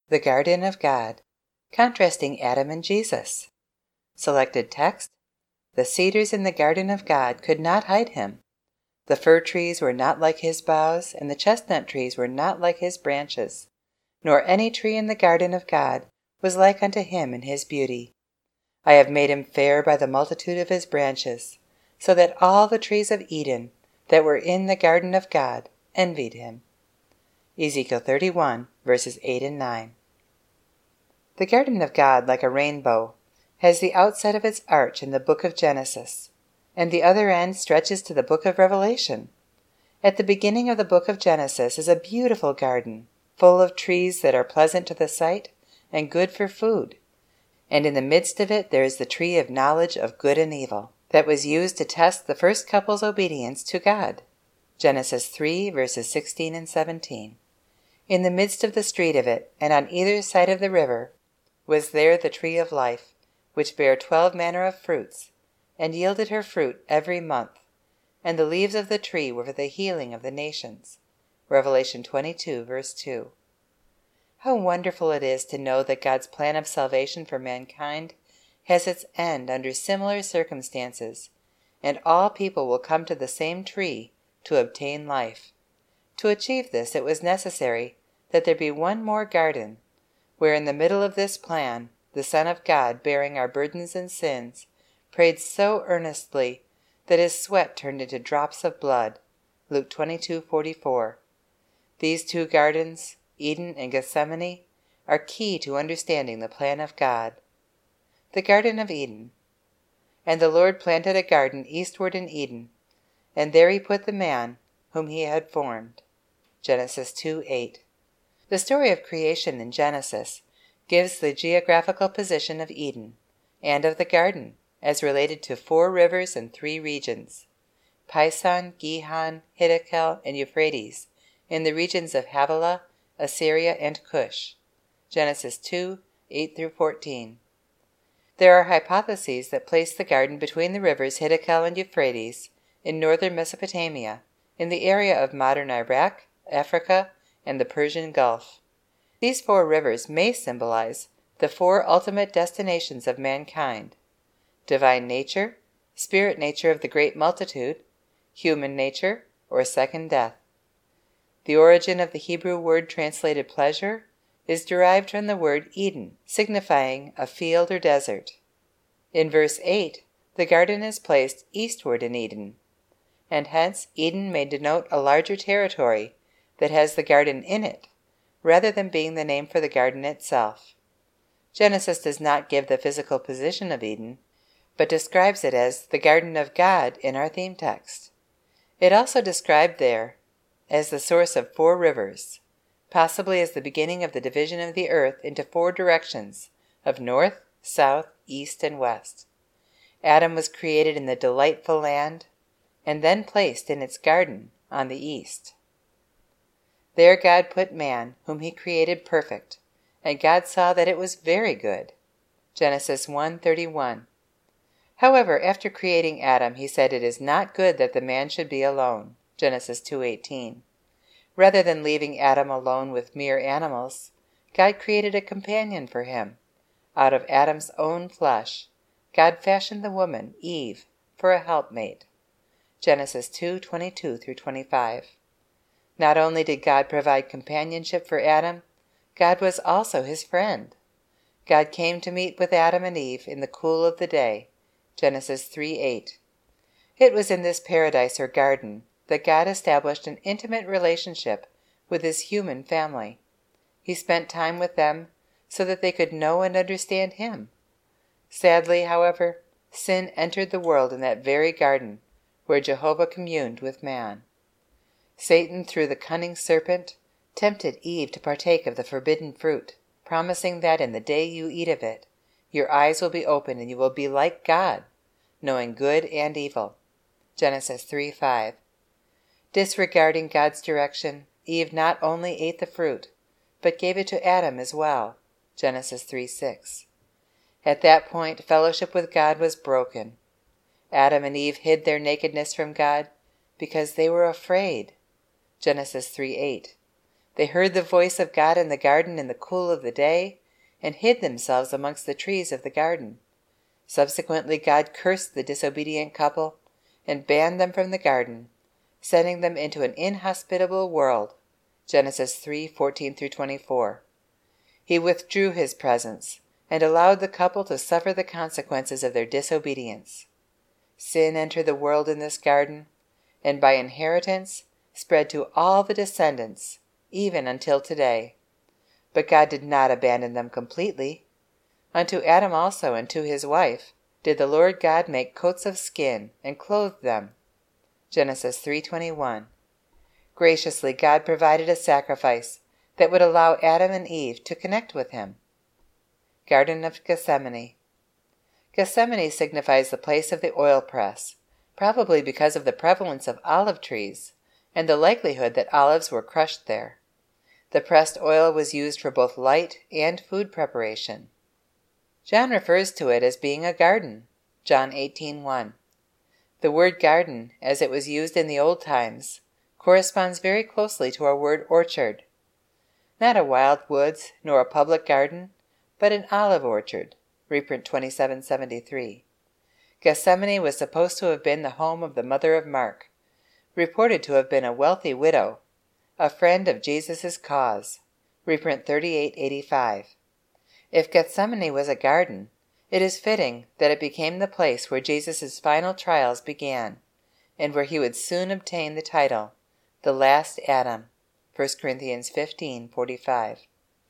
The Garden of God, contrasting Adam and Jesus. Selected text: The cedars in the garden of God could not hide him. The fir trees were not like his boughs, and the chestnut trees were not like his branches. Nor any tree in the garden of God was like unto him in his beauty. I have made him fair by the multitude of his branches, so that all the trees of Eden that were in the garden of God envied him. Ezekiel 31, verses 8 and 9. The garden of God, like a rainbow, has the outset of its arch in the book of Genesis, and the other end stretches to the book of Revelation. At the beginning of the book of Genesis is a beautiful garden, full of trees that are pleasant to the sight and good for food. And in the midst of it there is the tree of knowledge of good and evil, that was used to test the first couple's obedience to God. Genesis 3, verses 16 and 17. In the midst of the street of it, and on either side of the river, was there the tree of life, which bare 12 manner of fruits, and yielded her fruit every month. And the leaves of the tree were for the healing of the nations. Revelation 22, verse 2. How wonderful it is to know that God's plan of salvation for mankind has its end under similar circumstances, and all people will come to the same tree to obtain life. To achieve this, it was necessary that there be one more garden, where in the middle of this plan, the Son of God, bearing our burdens and sins, prayed so earnestly that his sweat turned into drops of blood. Luke 22:44. These two gardens, Eden and Gethsemane, are key to understanding the plan of God. The Garden of Eden. And the Lord planted a garden eastward in Eden, and there he put the man whom he had formed. Genesis 2:8. The story of creation in Genesis gives the geographical position of Eden and of the garden as related to 4 rivers and 3 regions: Pison, Gihon, Hiddekel, and Euphrates, in the regions of Havilah, Assyria, and Cush. Genesis 2, 8-14. There are hypotheses that place the garden between the rivers Hiddekel and Euphrates in northern Mesopotamia, in the area of modern Iraq, Africa, and the Persian Gulf. These 4 rivers may symbolize the 4 ultimate destinations of mankind: divine nature, spirit nature of the great multitude, human nature, or second death. The origin of the Hebrew word translated pleasure is derived from the word Eden, signifying a field or desert. In verse 8, the garden is placed eastward in Eden, and hence Eden may denote a larger territory that has the garden in it, rather than being the name for the garden itself. Genesis does not give the physical position of Eden, but describes it as the garden of God in our theme text. It also described there as the source of 4 rivers, possibly as the beginning of the division of the earth into 4 directions of north, south, east, and west. Adam was created in the delightful land, and then placed in its garden on the east. There God put man, whom he created perfect, and God saw that it was very good. Genesis 1:31. However, after creating Adam, he said, "It is not good that the man should be alone." Genesis 2:18. Rather than leaving Adam alone with mere animals, God created a companion for him. Out of Adam's own flesh, God fashioned the woman, Eve, for a helpmate. Genesis 2:22-25. Not only did God provide companionship for Adam, God was also his friend. God came to meet with Adam and Eve in the cool of the day. Genesis 3:8. It was in this paradise or garden that God established an intimate relationship with his human family. He spent time with them so that they could know and understand him. Sadly, however, sin entered the world in that very garden where Jehovah communed with man. Satan, through the cunning serpent, tempted Eve to partake of the forbidden fruit, promising that in the day you eat of it, your eyes will be opened and you will be like God, knowing good and evil. Genesis 3:5. Disregarding God's direction, Eve not only ate the fruit, but gave it to Adam as well. Genesis 3:6. At that point, fellowship with God was broken. Adam and Eve hid their nakedness from God because they were afraid. Genesis 3:8. They heard the voice of God in the garden in the cool of the day, and hid themselves amongst the trees of the garden. Subsequently, God cursed the disobedient couple and banned them from the garden, sending them into an inhospitable world. Genesis 3:14-24. He withdrew his presence and allowed the couple to suffer the consequences of their disobedience. Sin entered the world in this garden, and by inheritance spread to all the descendants, even until today. But God did not abandon them completely. Unto Adam also and to his wife did the Lord God make coats of skin and clothed them. Genesis 3:21. Graciously God provided a sacrifice that would allow Adam and Eve to connect with him. Garden of Gethsemane. Gethsemane signifies the place of the oil press, probably because of the prevalence of olive trees and the likelihood that olives were crushed there. The pressed oil was used for both light and food preparation. John refers to it as being a garden. John 18:1. The word garden, as it was used in the old times, corresponds very closely to our word orchard. Not a wild woods nor a public garden, but an olive orchard. Reprint 2773. Gethsemane was supposed to have been the home of the mother of Mark, reported to have been a wealthy widow, a friend of Jesus' cause. Reprint 3885. If Gethsemane was a garden, it is fitting that it became the place where Jesus' final trials began, and where he would soon obtain the title, the last Adam. 1 Corinthians 15:45.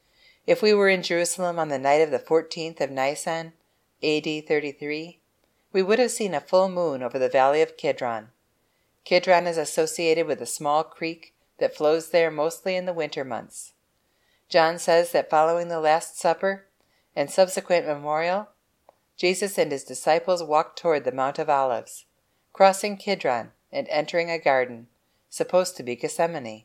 If we were in Jerusalem on the night of the 14th of Nisan, A.D. 33, we would have seen a full moon over the valley of Kidron. Kidron is associated with a small creek that flows there mostly in the winter months. John says that following the Last Supper and subsequent memorial, Jesus and his disciples walked toward the Mount of Olives, crossing Kidron and entering a garden, supposed to be Gethsemane.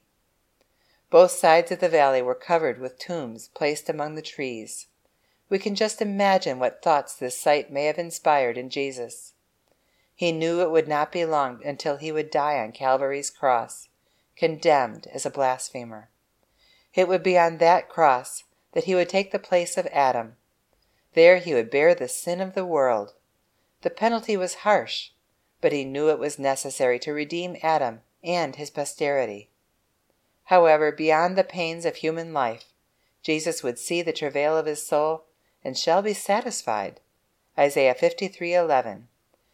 Both sides of the valley were covered with tombs placed among the trees. We can just imagine what thoughts this sight may have inspired in Jesus. He knew it would not be long until he would die on Calvary's cross, condemned as a blasphemer. It would be on that cross that he would take the place of Adam. There he would bear the sin of the world. The penalty was harsh, but he knew it was necessary to redeem Adam and his posterity. However, beyond the pains of human life, Jesus would see the travail of his soul and shall be satisfied. Isaiah 53:11.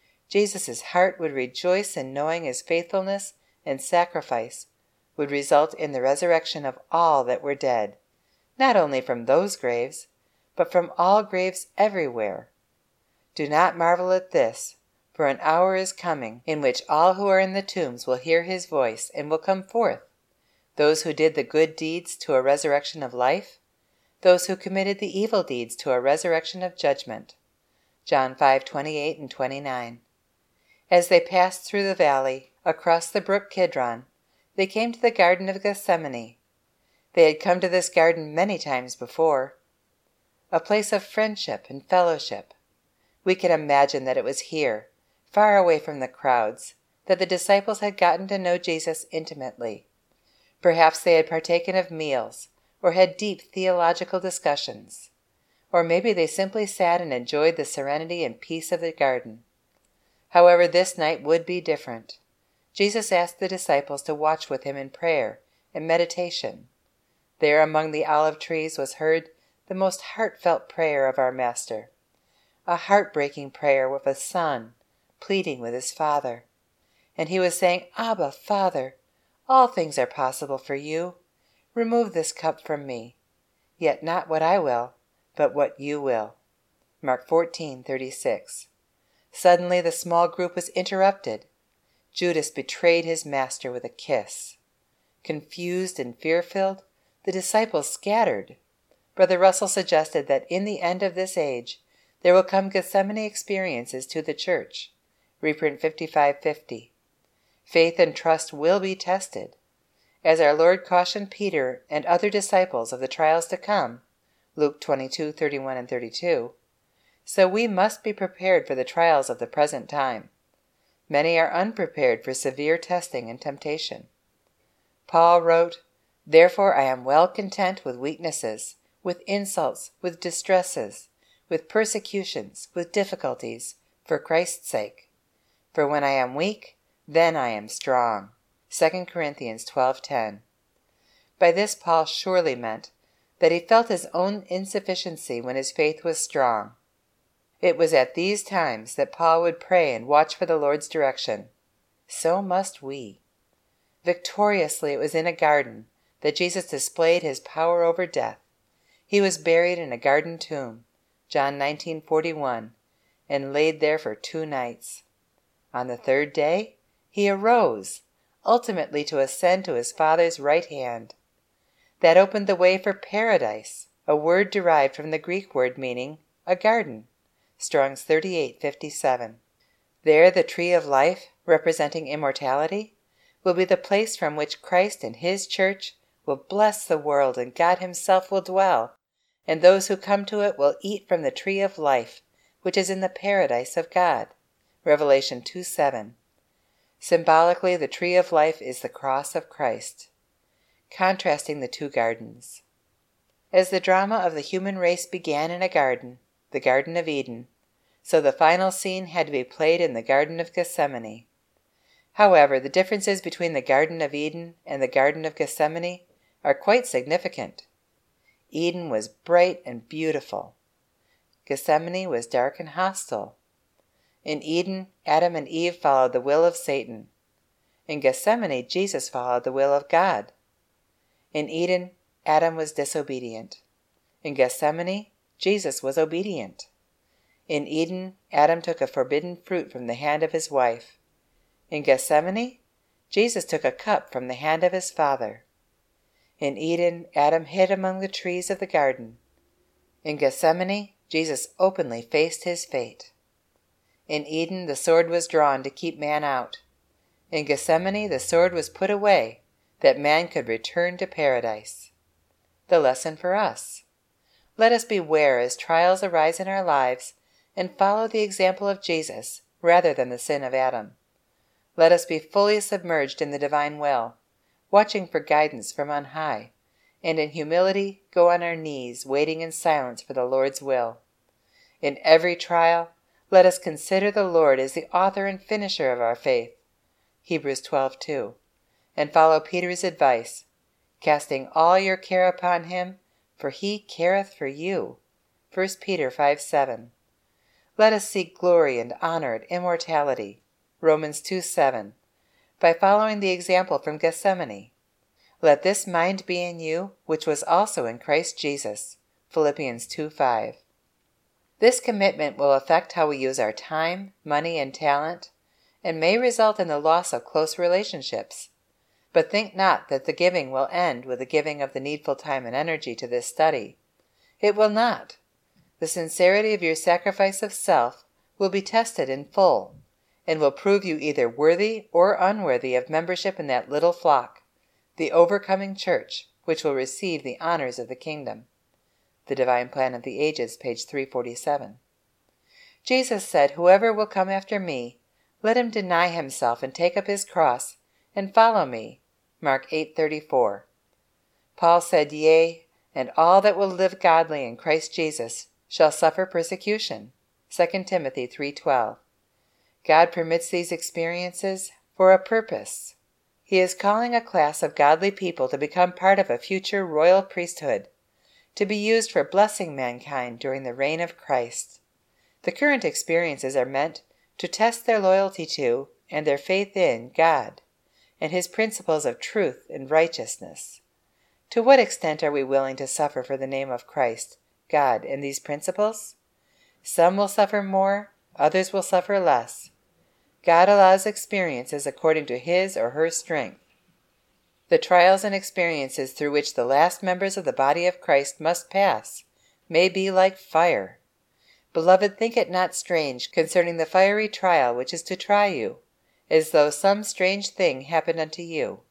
Jesus' heart would rejoice in knowing his faithfulness and sacrifice would result in the resurrection of all that were dead, not only from those graves, but from all graves everywhere. Do not marvel at this, for an hour is coming in which all who are in the tombs will hear his voice and will come forth, those who did the good deeds to a resurrection of life, those who committed the evil deeds to a resurrection of judgment. John 5:28 and 29. As they passed through the valley, across the brook Kidron, they came to the Garden of Gethsemane. They had come to this garden many times before, a place of friendship and fellowship. We can imagine that it was here, far away from the crowds, that the disciples had gotten to know Jesus intimately. Perhaps they had partaken of meals, or had deep theological discussions. Or maybe they simply sat and enjoyed the serenity and peace of the garden. However, this night would be different. Jesus asked the disciples to watch with him in prayer and meditation. There among the olive trees was heard the most heartfelt prayer of our Master, a heartbreaking prayer of a son pleading with his Father. And he was saying, "Abba, Father, all things are possible for you. Remove this cup from me. Yet not what I will, but what you will." Mark 14:36. Suddenly the small group was interrupted. Judas betrayed his Master with a kiss. Confused and fear-filled, the disciples scattered. Brother Russell suggested that in the end of this age, there will come Gethsemane experiences to the church. Reprint 5550. Faith and trust will be tested. As our Lord cautioned Peter and other disciples of the trials to come, Luke 22:31 and 32, so we must be prepared for the trials of the present time. Many are unprepared for severe testing and temptation. Paul wrote, Therefore I am well content with weaknesses, with insults, with distresses, with persecutions, with difficulties, for Christ's sake. For when I am weak, then I am strong. 2 Corinthians 12:10. By this Paul surely meant that he felt his own insufficiency when his faith was strong. It was at these times that Paul would pray and watch for the Lord's direction. So must we. Victoriously it was in a garden that Jesus displayed his power over death. He was buried in a garden tomb, John 19:41, and laid there for 2 nights. On the 3rd day, he arose, ultimately to ascend to his Father's right hand. That opened the way for paradise, a word derived from the Greek word meaning a garden, Strong's 38:57. There the tree of life, representing immortality, will be the place from which Christ and his church will bless the world, and God himself will dwell, and those who come to it will eat from the tree of life, which is in the paradise of God. Revelation 2:7. Symbolically, the tree of life is the cross of Christ. Contrasting the 2 gardens. As the drama of the human race began in a garden, the Garden of Eden, so the final scene had to be played in the Garden of Gethsemane. However, the differences between the Garden of Eden and the Garden of Gethsemane are quite significant. Eden was bright and beautiful. Gethsemane was dark and hostile. In Eden, Adam and Eve followed the will of Satan. In Gethsemane, Jesus followed the will of God. In Eden, Adam was disobedient. In Gethsemane, Jesus was obedient. In Eden, Adam took a forbidden fruit from the hand of his wife. In Gethsemane, Jesus took a cup from the hand of his Father. In Eden, Adam hid among the trees of the garden. In Gethsemane, Jesus openly faced his fate. In Eden, the sword was drawn to keep man out. In Gethsemane, the sword was put away, that man could return to paradise. The lesson for us. Let us beware as trials arise in our lives and follow the example of Jesus rather than the sin of Adam. Let us be fully submerged in the divine will, watching for guidance from on high, and in humility go on our knees, waiting in silence for the Lord's will. In every trial, let us consider the Lord as the author and finisher of our faith, Hebrews 12:2, and follow Peter's advice, casting all your care upon him, for he careth for you, 1 Peter 5:7. Let us seek glory and honor and immortality, Romans 2:7, by following the example from Gethsemane. Let this mind be in you, which was also in Christ Jesus, Philippians 2:5. This commitment will affect how we use our time, money, and talent, and may result in the loss of close relationships. But think not that the giving will end with the giving of the needful time and energy to this study. It will not. The sincerity of your sacrifice of self will be tested in full, and will prove you either worthy or unworthy of membership in that little flock, the overcoming church, which will receive the honors of the kingdom. The Divine Plan of the Ages, page 347. Jesus said, "Whoever will come after me, let him deny himself and take up his cross and follow me." Mark 8:34. Paul said, "Yea, and all that will live godly in Christ Jesus shall suffer persecution." 2 Timothy 3:12. God permits these experiences for a purpose. He is calling a class of godly people to become part of a future royal priesthood, to be used for blessing mankind during the reign of Christ. The current experiences are meant to test their loyalty to and their faith in God and his principles of truth and righteousness. To what extent are we willing to suffer for the name of Christ, God, and these principles? Some will suffer more, others will suffer less. God allows experiences according to his or her strength. The trials and experiences through which the last members of the body of Christ must pass may be like fire. Beloved, think it not strange concerning the fiery trial which is to try you, as though some strange thing happened unto you.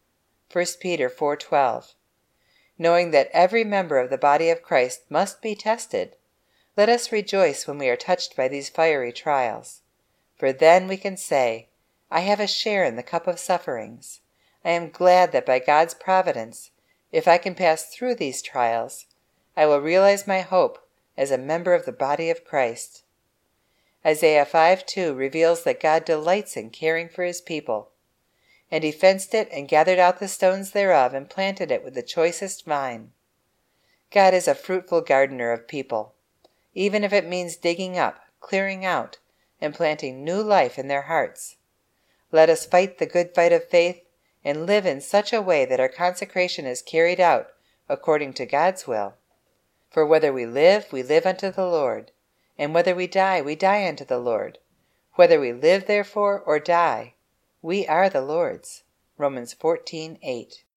1 Peter 4:12. Knowing that every member of the body of Christ must be tested, let us rejoice when we are touched by these fiery trials. For then we can say, "I have a share in the cup of sufferings. I am glad that by God's providence If I can pass through these trials, I will realize my hope as a member of the body of Christ. Isaiah 5:2 reveals that God delights in caring for his people. And he fenced it and gathered out the stones thereof and planted it with the choicest vine. God is a fruitful gardener of people, even if it means digging up, clearing out, and planting new life in their hearts. Let us fight the good fight of faith and live in such a way that our consecration is carried out according to God's will. For whether we live unto the Lord, and whether we die unto the Lord. Whether we live, therefore, or die, we are the Lord's. Romans 14:8.